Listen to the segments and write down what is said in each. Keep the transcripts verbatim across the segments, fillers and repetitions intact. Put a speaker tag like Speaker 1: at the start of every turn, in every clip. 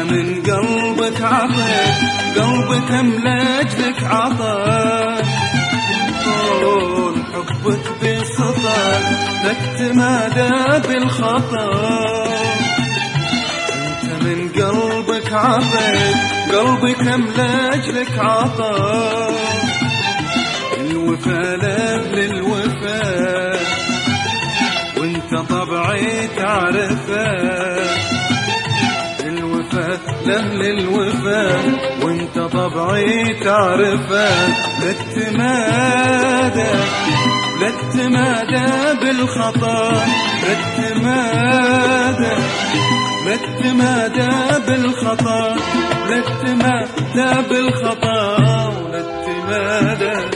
Speaker 1: من قلبك عطيت، قلبك املاجلك عطاك، طول حبك بسطك لا تمادى بالخطا. انت من قلبك عطيت، قلبك املاجلك عطاك، الوفا لاجل الوفا وانت طبعي تعرفه، الوفا لاجل الوفا وانت طبعي تعرفه. لا تمادى لا تمادى بالخطا، لا تمادى لا تمادى بالخطا، لا تمادى بالخطا ولا تمادى.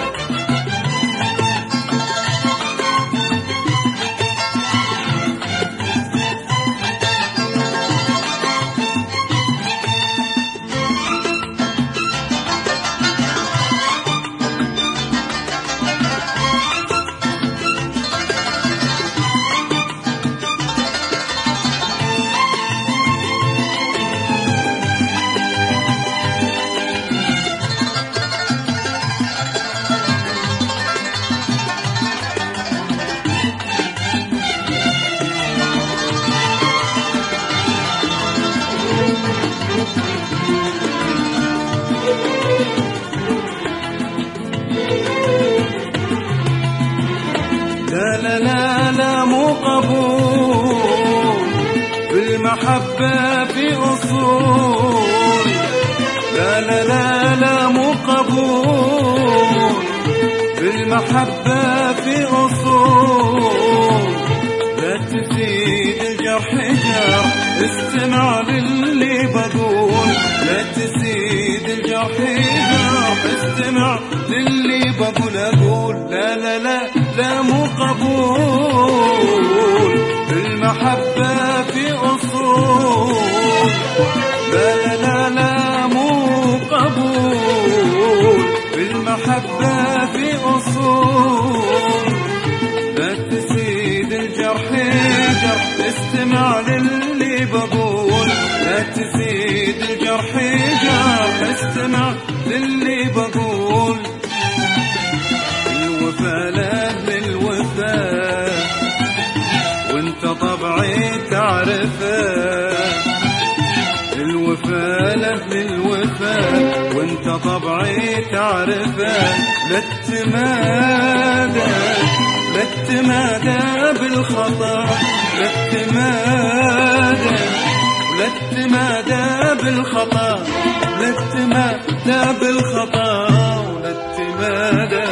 Speaker 1: لا لا لا لا مو قبول بالمحبة في أصول، لا لا لا لا مو قبول بالمحبة في أصول. لا تزيد الجرح جرح، استمع للي بقول، لا تزيد الجرح جرح، استمع للي بقول. أقول لا لا لا لا مو قبول بالمحبة في أصول، لا لا لا لا مو قبول بالمحبة في أصول. لا تزيد الجرح جرح، استمع للي بقول، لا تزيد الجرح جرح، استمع للي بقول. الوفا لاجل الوفا وانت طبعي تعرفه، الوفا لاجل الوفا وانت طبعي تعرفه. لا تمادى لا تمادى بالخطا، لا تمادى لا تمادى بالخطا، لا تمادى بالخطا ولا تمادى.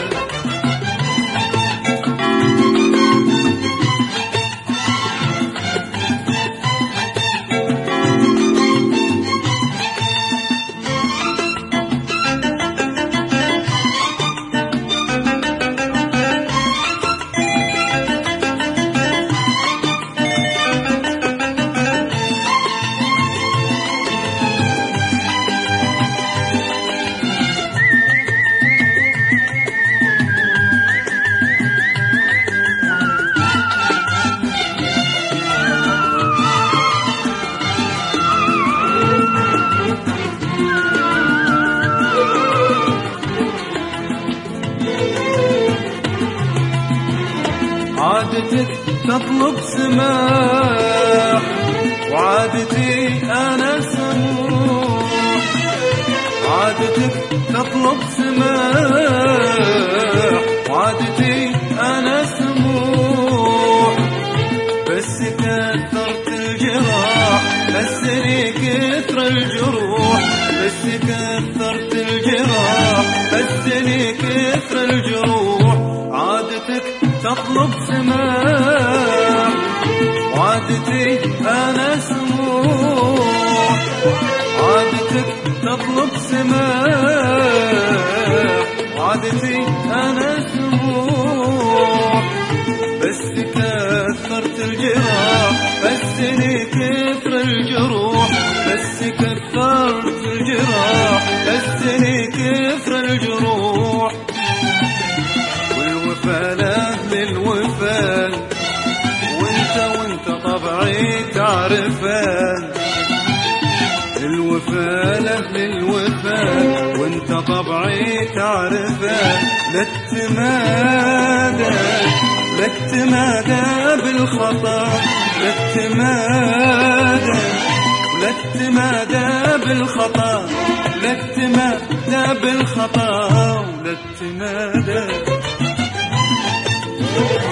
Speaker 1: عادتك تطلب سماح وعادتي أنا سموح، عادتك تطلب سماح وعادتي أنا سموح. بس كثرت الجراح، هسني كثر الجروح، بس كثرت الجراح، هسني كثر الجروح. عادتك تطلب سماح وعادتي أنا سموح، عادتك تطلب سماح وعادتي أنا سموح. بس كثرت الجراح، هسني كثر الجروح، بس كثرت الجراح، هسني كثر الجروح. والوفا لاجل الوفا وانت وانت طبعي تعرفه، الوفا تعرفه، لا تمادى لا تمادى بالخطا، لا تمادى لا تمادى بالخطا، لا تمادى بالخطا، ولا تمادى.